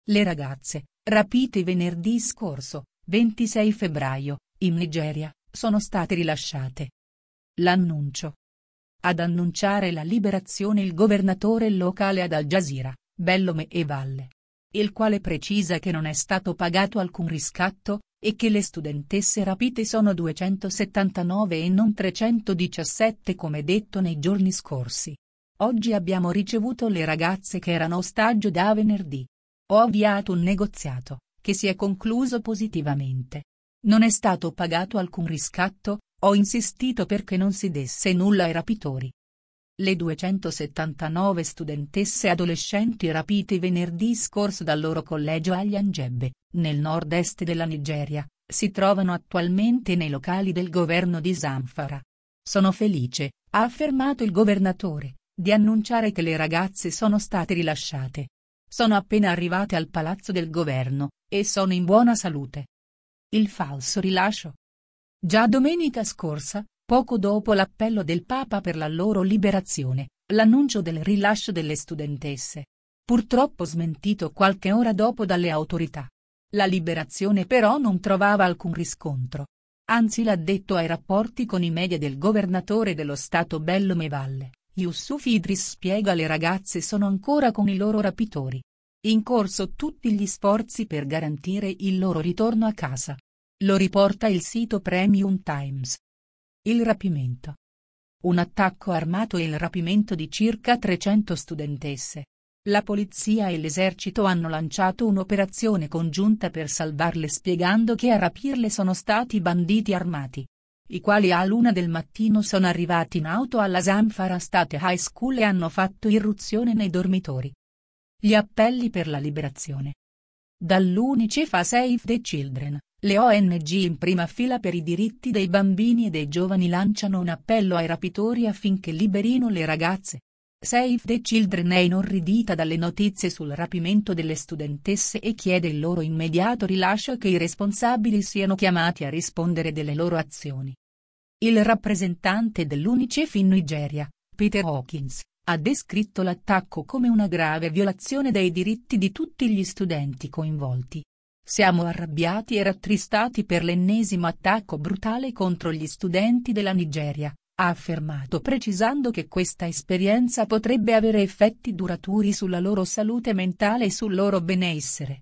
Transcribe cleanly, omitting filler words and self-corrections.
Le ragazze, rapite venerdì scorso, 26 febbraio, in Nigeria, sono state rilasciate. L'annuncio. Ad annunciare la liberazione il governatore locale ad Al Jazeera, Bello Maivalle, il quale precisa che non è stato pagato alcun riscatto, e che le studentesse rapite sono 279 e non 317 come detto nei giorni scorsi. Oggi abbiamo ricevuto le ragazze che erano ostaggio da venerdì. Ho avviato un negoziato, che si è concluso positivamente. Non è stato pagato alcun riscatto, ho insistito perché non si desse nulla ai rapitori. Le 279 studentesse adolescenti rapite venerdì scorso dal loro collegio agli Angebbe, nel nord-est della Nigeria, si trovano attualmente nei locali del governo di Zamfara. Sono felice, ha affermato il governatore, di annunciare che le ragazze sono state rilasciate. Sono appena arrivate al palazzo del governo, e sono in buona salute. Il falso rilascio. Già domenica scorsa, poco dopo l'appello del Papa per la loro liberazione, l'annuncio del rilascio delle studentesse. Purtroppo smentito qualche ora dopo dalle autorità. La liberazione però non trovava alcun riscontro. Anzi, l'addetto ai rapporti con i media del governatore dello stato Bello Maivalle, Yusuf Idris spiega: le ragazze sono ancora con i loro rapitori. In corso tutti gli sforzi per garantire il loro ritorno a casa. Lo riporta il sito Premium Times. Il rapimento. Un attacco armato e il rapimento di circa 300 studentesse. La polizia e l'esercito hanno lanciato un'operazione congiunta per salvarle, spiegando che a rapirle sono stati banditi armati, i quali all'1 del mattino sono arrivati in auto alla Zamfara State High School e hanno fatto irruzione nei dormitori. Gli appelli per la liberazione. Dall'UNICEF a Save the Children, le ONG in prima fila per i diritti dei bambini e dei giovani lanciano un appello ai rapitori affinché liberino le ragazze. Save the Children è inorridita dalle notizie sul rapimento delle studentesse e chiede il loro immediato rilascio e che i responsabili siano chiamati a rispondere delle loro azioni. Il rappresentante dell'UNICEF in Nigeria, Peter Hawkins, ha descritto l'attacco come una grave violazione dei diritti di tutti gli studenti coinvolti. Siamo arrabbiati e rattristati per l'ennesimo attacco brutale contro gli studenti della Nigeria, ha affermato, precisando che questa esperienza potrebbe avere effetti duraturi sulla loro salute mentale e sul loro benessere.